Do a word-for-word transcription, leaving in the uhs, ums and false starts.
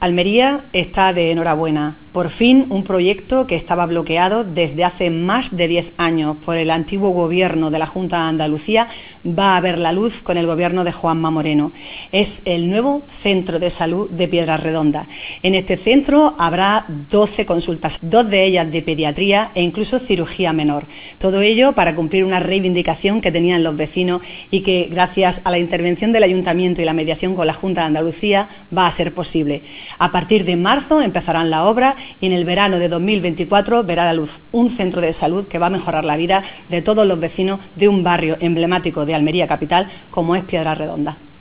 Almería está de enhorabuena. Por fin, un proyecto que estaba bloqueado desde hace más de diez años por el antiguo gobierno de la Junta de Andalucía va a ver la luz con el gobierno de Juanma Moreno. Es el nuevo Centro de Salud de Piedras-Redondas. En este centro habrá doce consultas, dos de ellas de pediatría e incluso cirugía menor. Todo ello para cumplir una reivindicación que tenían los vecinos y que, gracias a la intervención del Ayuntamiento y la mediación con la Junta de Andalucía, va a ser posible. A partir de marzo empezarán la obra y en el verano de dos mil veinticuatro verá la luz un centro de salud que va a mejorar la vida de todos los vecinos de un barrio emblemático de Almería capital como es Piedras-Redondas.